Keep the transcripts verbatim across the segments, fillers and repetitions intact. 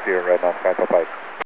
zero right now, Sky Pike.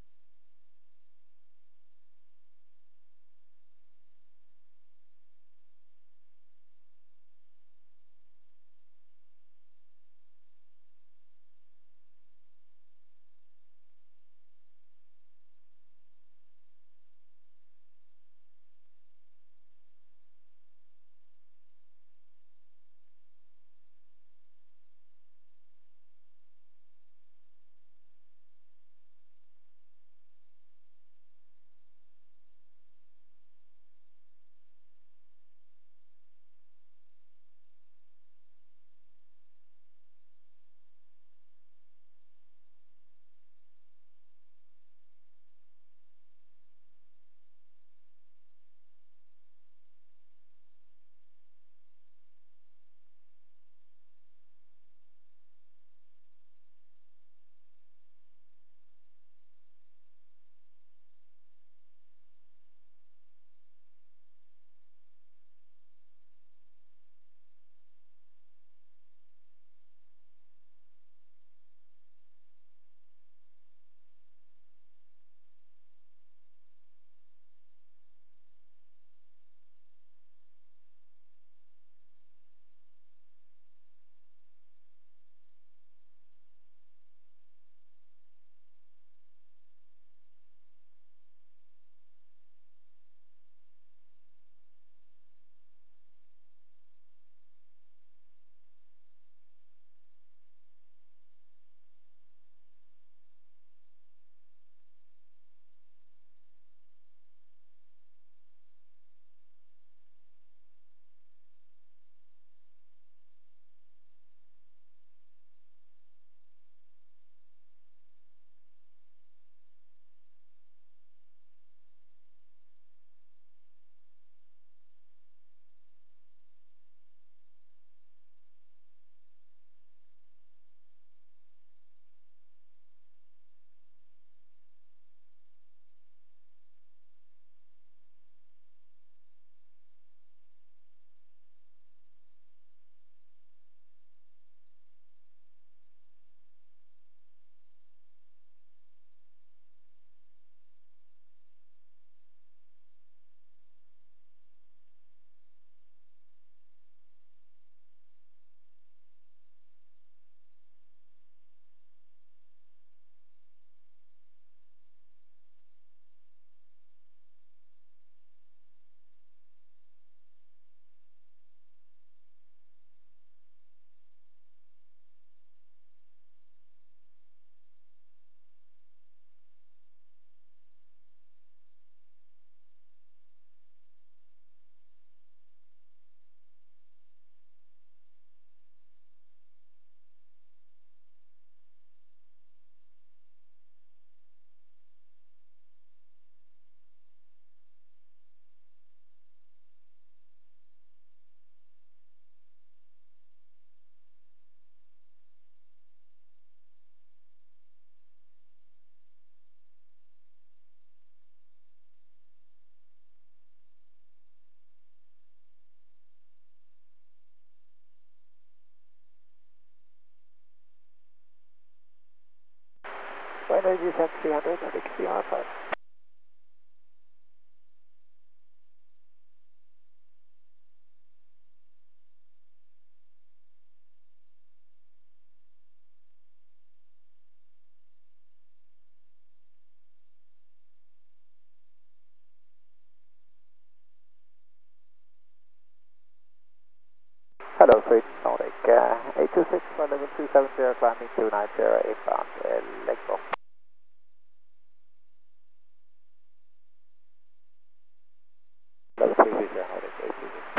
Wind Energy Descent three hundred, Nordic C R five. Hello, Freight Nordic. Uh, eight two six, one one two seven zero, climbing two nine zero, inbound, uh, leg go. Level three three zero, Nordic, eight two six.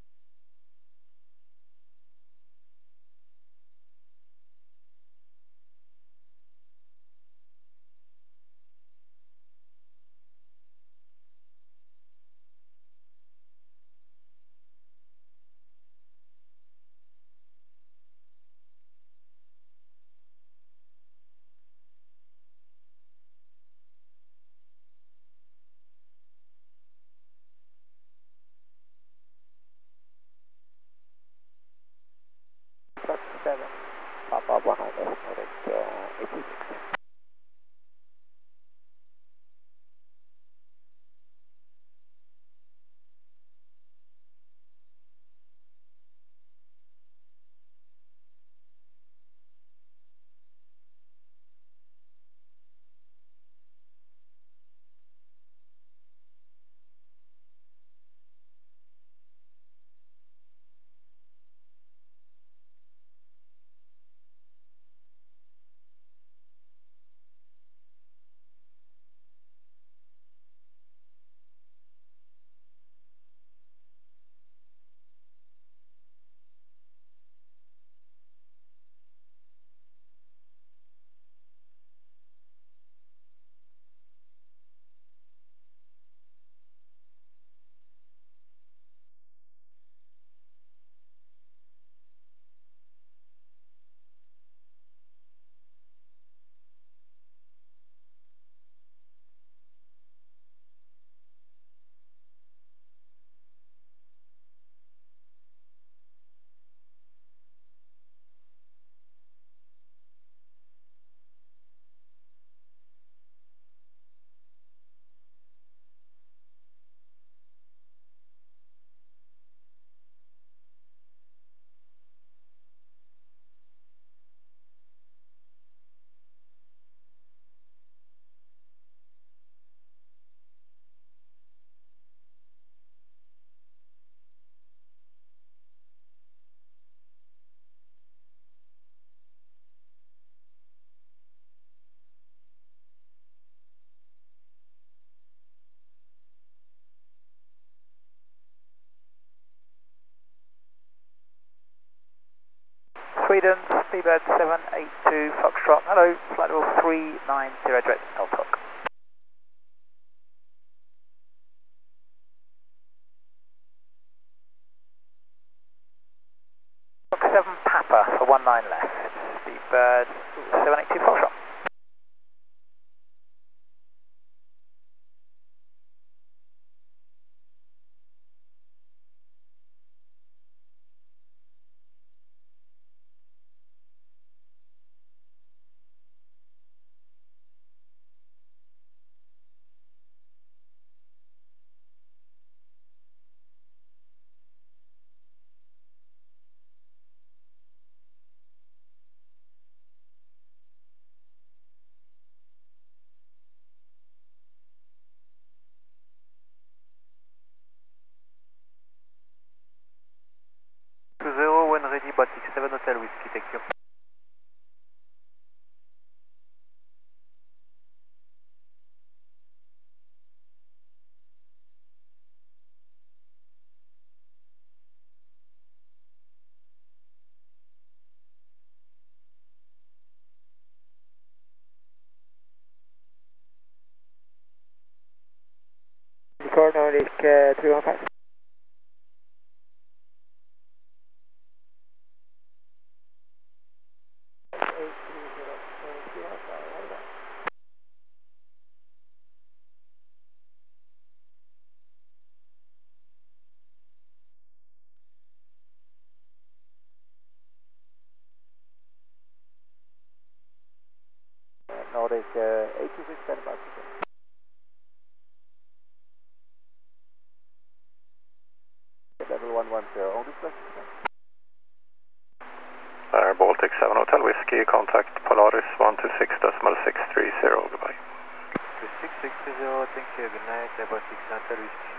Sweden, Speedbird seven eight two Foxtrot. Hello, flight level three nine zero direct L T O C. seven Papa for one nine left. Speedbird seven eight two Foxtrot. two zero, when ready, Baltic seven Hotel Whiskey, thank you. Record Nordic uh, three one five. Nordic uh, eight two six Denmark. Level one one zero, only question. Air Baltic seven Hotel Whiskey, contact Polaris one two six decimal six three zero, goodbye. two six six zero, thank you, good night, Air Baltic seven Hotel Whiskey.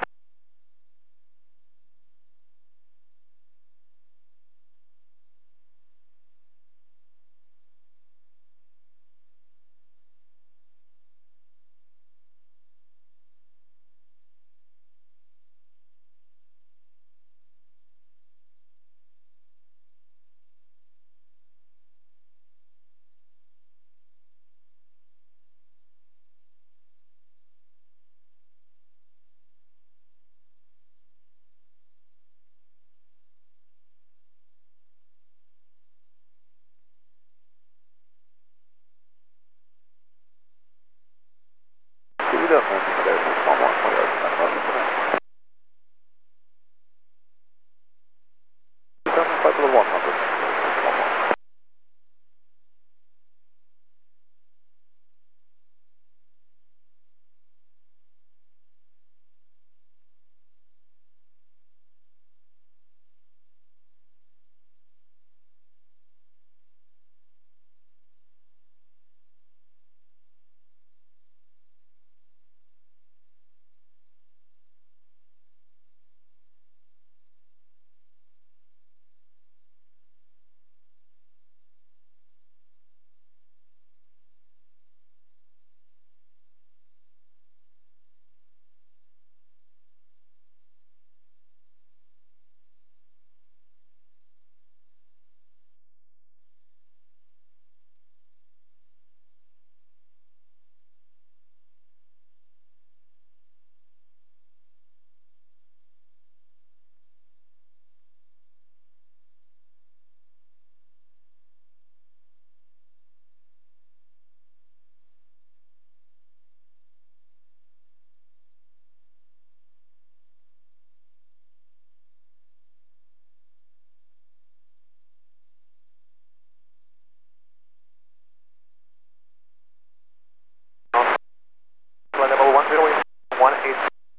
Level one zero one eight.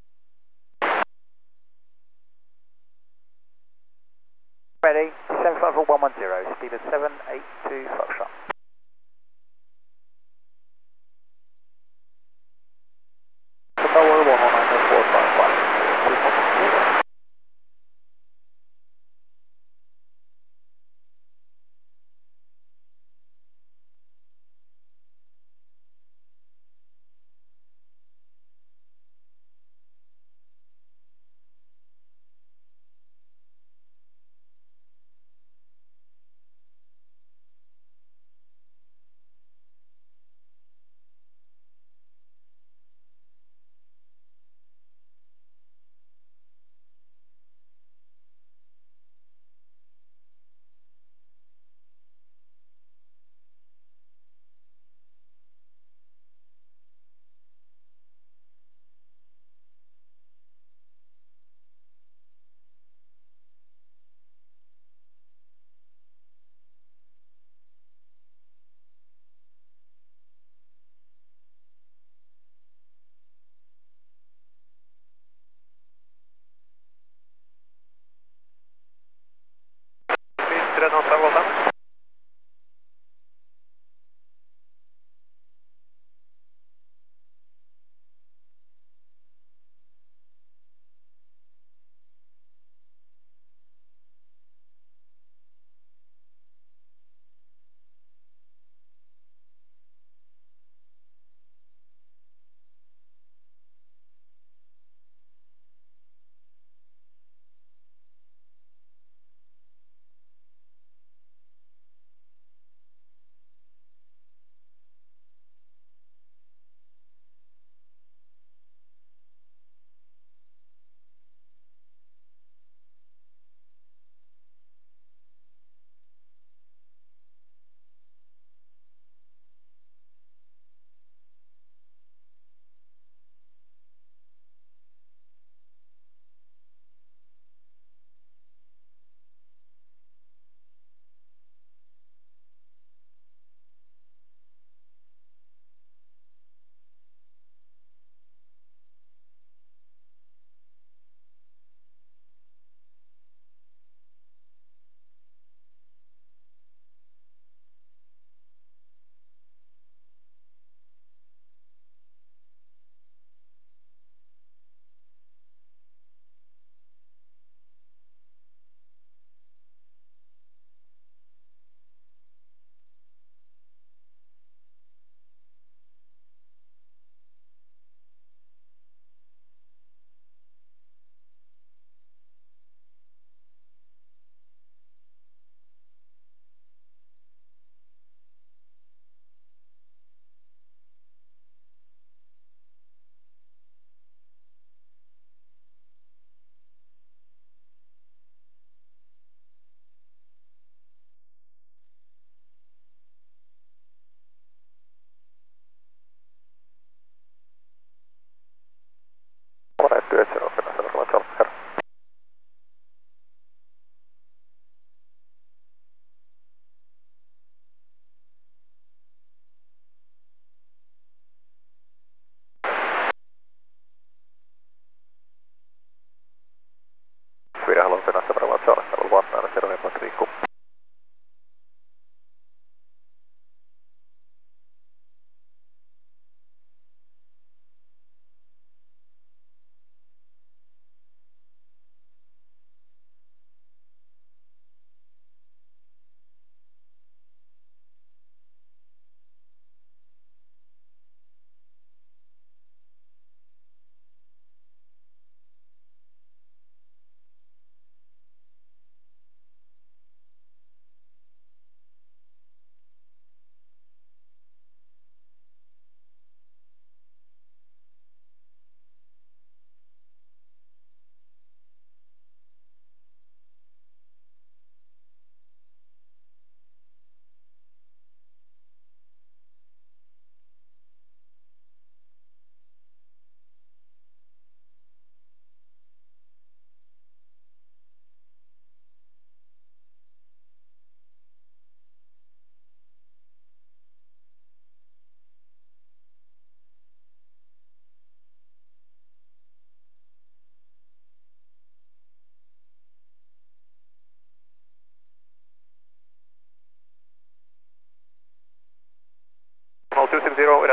Ready, seven five four one one zero, speed of seven eight two Foxtrot. Tower one one nine four five five.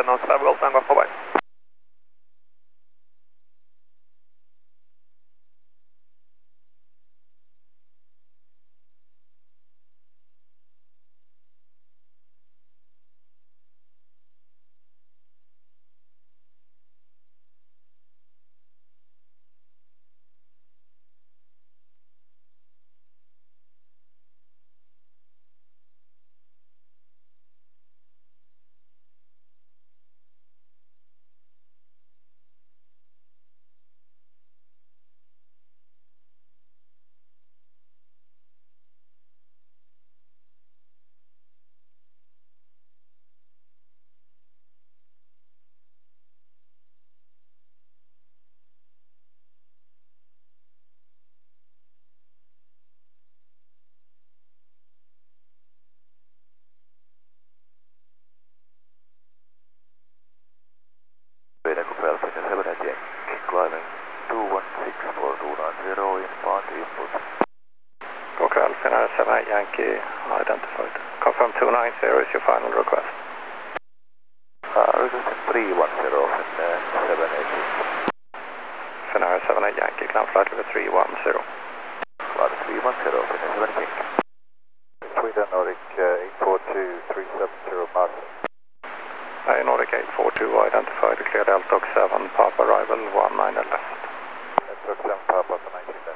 seven Golf Tango, bye-bye. Coquerel, Finnair seven eight Yankee identified. Confirm two nine zero is your final request. Uh, requesting three one zero and uh, seven eight. Finnair seven eight Yankee, climb flight level three one zero. Cloud three one zero, Finnair seven eight Yankee. Sweden Nordic uh, eight four two three seven zero Mars. Uh, Nordic eight four two identified, clear Delta seven, Papa arrival one nine left. Delta seven, Papa nineteen left.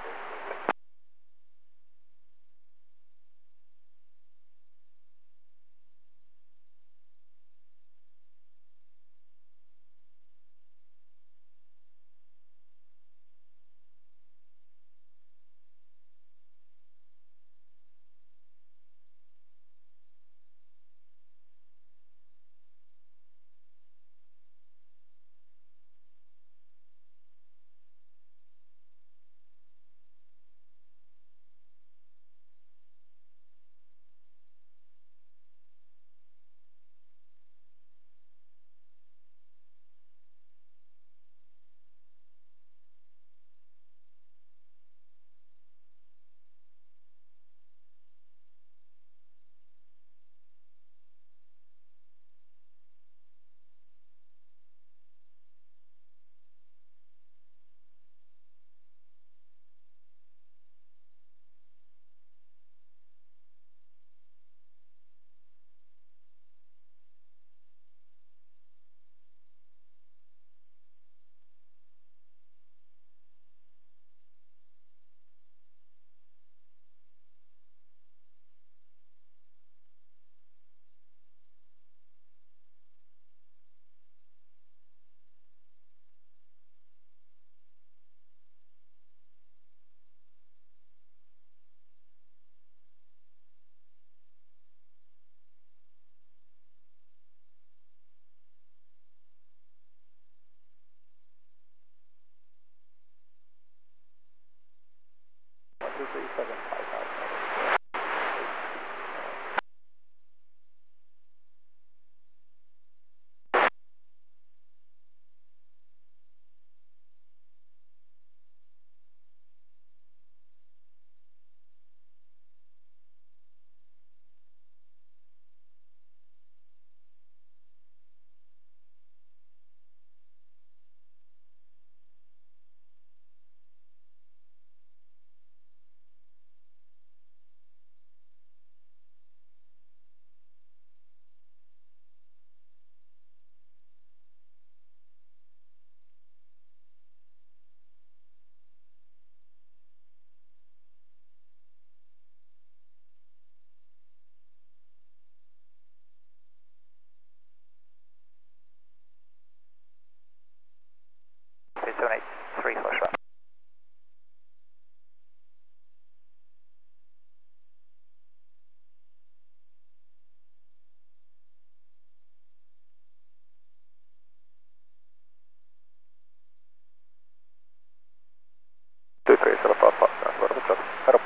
seven eight three for sure. two three zero Papa, transfer of traffic.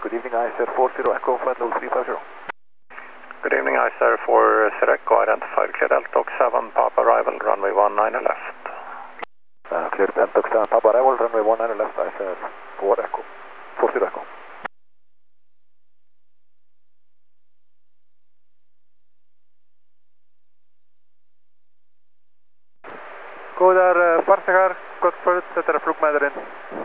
Good evening, I S R four zero Echo, flight level three five zero. Good evening, I S R four zero Echo, identified cleared Altok seven, Papa arrival, runway one nine left. Uh, cleared Altok seven, Papa arrival, runway one nine left, I S R four Echo, four zero Echo. Go daar, uh, Varsegaar, kort vooruit, zet er een vloekmeider in.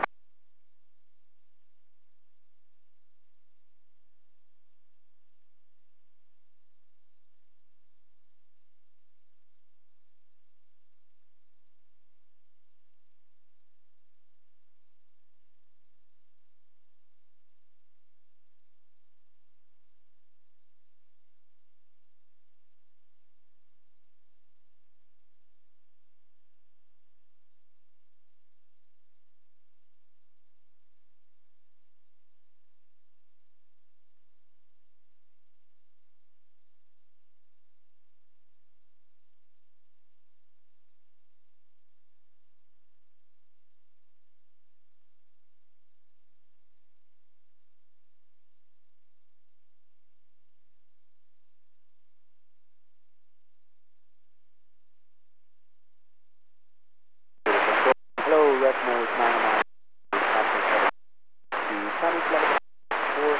Hello, Red Nose nine nine. To Chinese level four.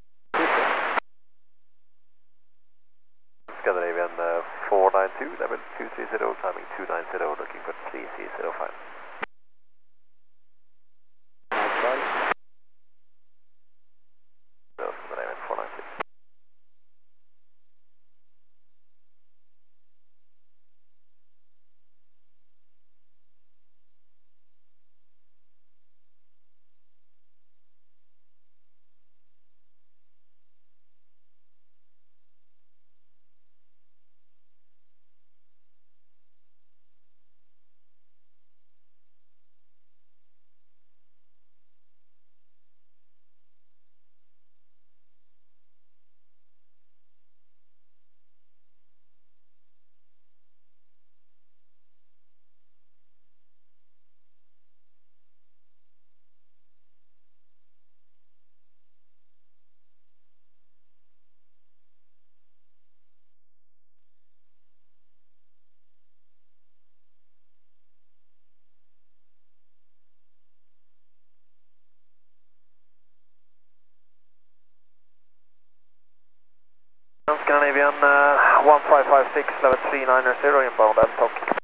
Scandinavian uh, four nine two, level two three zero, timing two nine zero, looking for three C zero five. No, Scandinavian four nine two. Scandinavian uh, one five five six, level three nine zero, inbound Altok.